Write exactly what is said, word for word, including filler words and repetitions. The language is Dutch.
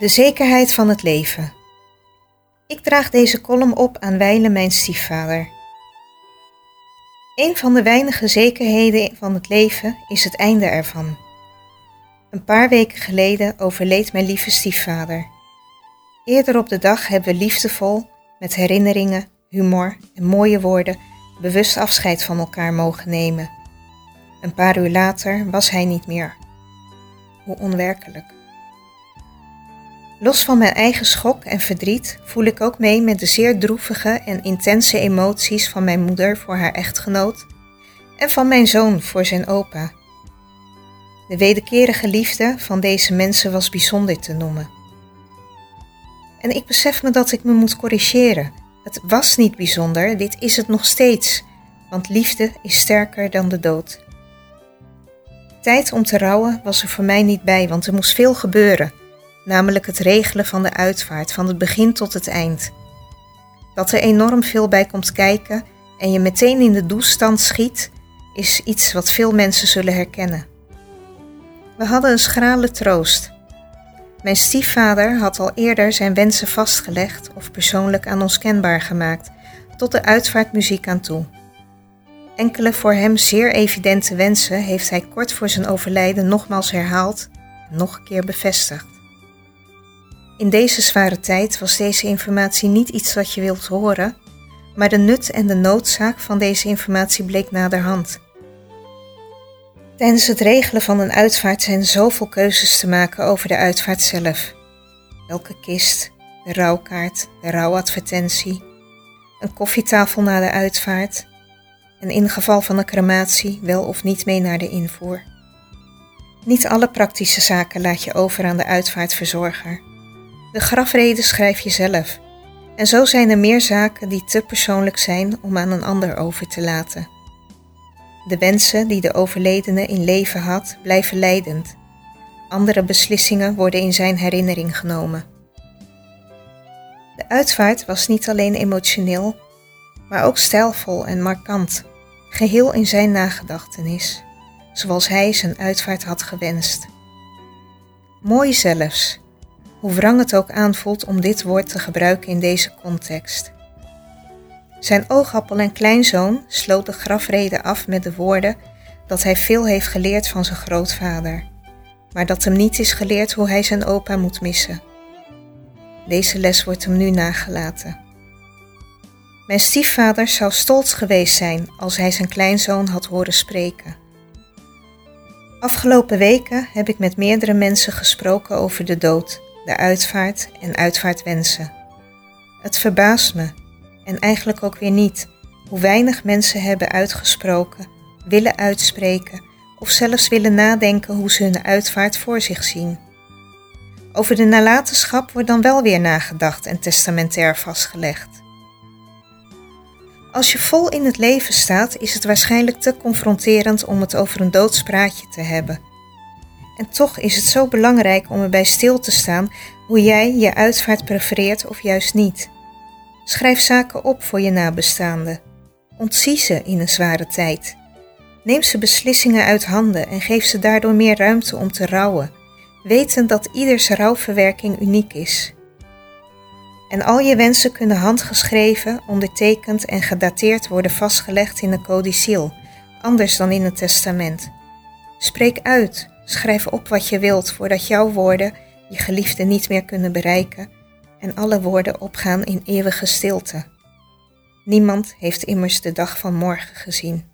De zekerheid van het leven. Ik draag deze column op aan wijle mijn stiefvader. Een van de weinige zekerheden van het leven is het einde ervan. Een paar weken geleden overleed mijn lieve stiefvader. Eerder op de dag hebben we liefdevol, met herinneringen, humor en mooie woorden, bewust afscheid van elkaar mogen nemen. Een paar uur later was hij niet meer. Hoe onwerkelijk. Los van mijn eigen schok en verdriet voel ik ook mee met de zeer droevige en intense emoties van mijn moeder voor haar echtgenoot en van mijn zoon voor zijn opa. De wederkerige liefde van deze mensen was bijzonder te noemen. En ik besef me dat ik me moet corrigeren. Het was niet bijzonder, dit is het nog steeds, want liefde is sterker dan de dood. Tijd om te rouwen was er voor mij niet bij, want er moest veel gebeuren. Namelijk het regelen van de uitvaart, van het begin tot het eind. Dat er enorm veel bij komt kijken en je meteen in de doestand schiet, is iets wat veel mensen zullen herkennen. We hadden een schrale troost. Mijn stiefvader had al eerder zijn wensen vastgelegd of persoonlijk aan ons kenbaar gemaakt, tot de uitvaartmuziek aan toe. Enkele voor hem zeer evidente wensen heeft hij kort voor zijn overlijden nogmaals herhaald en nog een keer bevestigd. In deze zware tijd was deze informatie niet iets wat je wilt horen, maar de nut en de noodzaak van deze informatie bleek naderhand. Tijdens het regelen van een uitvaart zijn zoveel keuzes te maken over de uitvaart zelf. Welke kist, de rouwkaart, de rouwadvertentie, een koffietafel na de uitvaart en in geval van een crematie wel of niet mee naar de invoer. Niet alle praktische zaken laat je over aan de uitvaartverzorger. De grafrede schrijf je zelf. En zo zijn er meer zaken die te persoonlijk zijn om aan een ander over te laten. De wensen die de overledene in leven had, blijven leidend. Andere beslissingen worden in zijn herinnering genomen. De uitvaart was niet alleen emotioneel, maar ook stijlvol en markant, geheel in zijn nagedachtenis, zoals hij zijn uitvaart had gewenst. Mooi zelfs. Hoe wrang het ook aanvoelt om dit woord te gebruiken in deze context. Zijn oogappel en kleinzoon sloot de grafrede af met de woorden dat hij veel heeft geleerd van zijn grootvader, maar dat hem niet is geleerd hoe hij zijn opa moet missen. Deze les wordt hem nu nagelaten. Mijn stiefvader zou stolz geweest zijn als hij zijn kleinzoon had horen spreken. Afgelopen weken heb ik met meerdere mensen gesproken over de dood, de uitvaart en uitvaartwensen. Het verbaast me, en eigenlijk ook weer niet, hoe weinig mensen hebben uitgesproken, willen uitspreken of zelfs willen nadenken hoe ze hun uitvaart voor zich zien. Over de nalatenschap wordt dan wel weer nagedacht en testamentair vastgelegd. Als je vol in het leven staat, is het waarschijnlijk te confronterend om het over een doodspraatje te hebben. En toch is het zo belangrijk om erbij stil te staan hoe jij je uitvaart prefereert of juist niet. Schrijf zaken op voor je nabestaanden. Ontzie ze in een zware tijd. Neem ze beslissingen uit handen en geef ze daardoor meer ruimte om te rouwen, wetend dat ieders rouwverwerking uniek is. En al je wensen kunnen handgeschreven, ondertekend en gedateerd worden vastgelegd in een codicil, anders dan in een testament. Spreek uit. Schrijf op wat je wilt voordat jouw woorden je geliefde niet meer kunnen bereiken en alle woorden opgaan in eeuwige stilte. Niemand heeft immers de dag van morgen gezien.